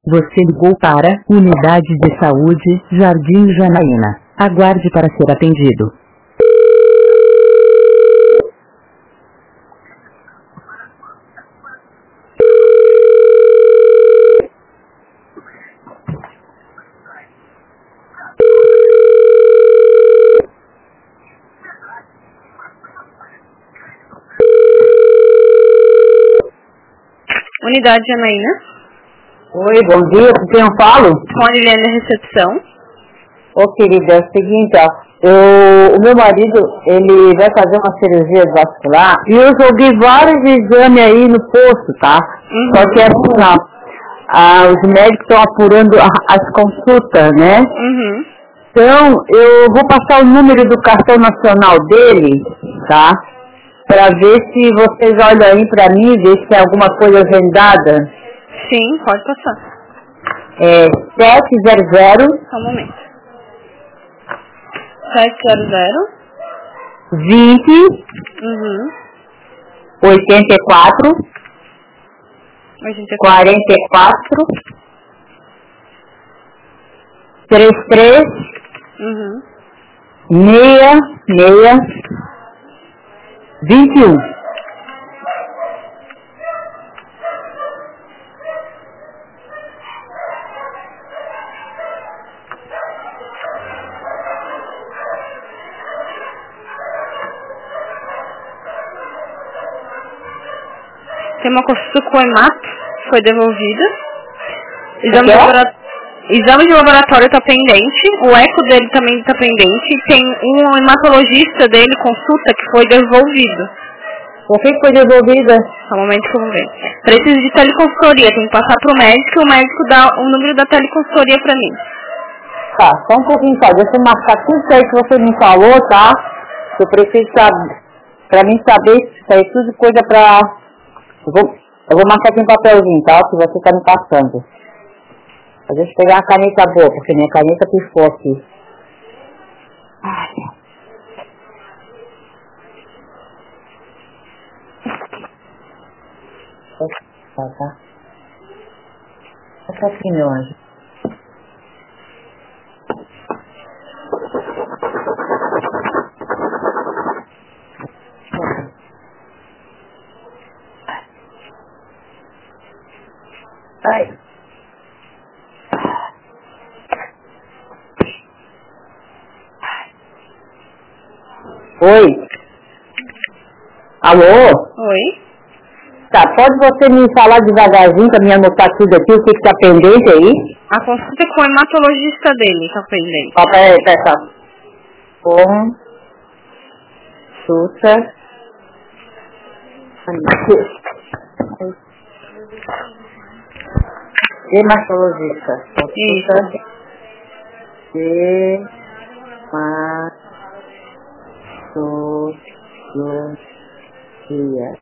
Você ligou para Unidade de Saúde, Jardim Janaína. Aguarde para ser atendido. Unidade Janaína. Oi, bom dia, com quem eu falo? Com a Liliane da recepção. Ô querida, é o seguinte, ó, o meu marido, ele vai fazer uma cirurgia vascular e eu joguei vários exames aí no posto, tá? Só que é assim, ó, os médicos estão apurando as consultas, né? Então, eu vou passar o número do cartão nacional dele, tá? Pra ver se vocês olham aí pra mim, ver se tem alguma coisa agendada. Sim, pode passar. É 700... Só um momento. 700 20 84 44 33 66 21. Tem uma consulta com o hemato, foi devolvida. Exame de laboratório está pendente, o eco dele também está pendente, e tem um hematologista dele, consulta, que foi devolvido. Por que foi devolvida? Só um momento que eu vou ver. Preciso de teleconsultoria, tem que passar pro médico e o médico dá o número da teleconsultoria pra mim. Tá, só um pouquinho, tá? Deixa eu marcar tudo isso aí que você me falou, tá? Eu preciso saber, pra mim saber isso aí, tudo coisa pra... Eu vou marcar aqui um papelzinho, tá? Que você tá me passando. Deixa eu pegar uma caneta boa, porque minha caneta pifou aqui. Ai. Tá. Tá aqui, meu anjo. Ai. Oi. Alô? Oi? Tá, pode você me falar devagarzinho pra me anotar tudo aqui, o que tá pendente aí? A consulta com o hematologista dele tá pendente. Ó, peraí, tá. Consulta. Hematologista. Consulta. Hematologia.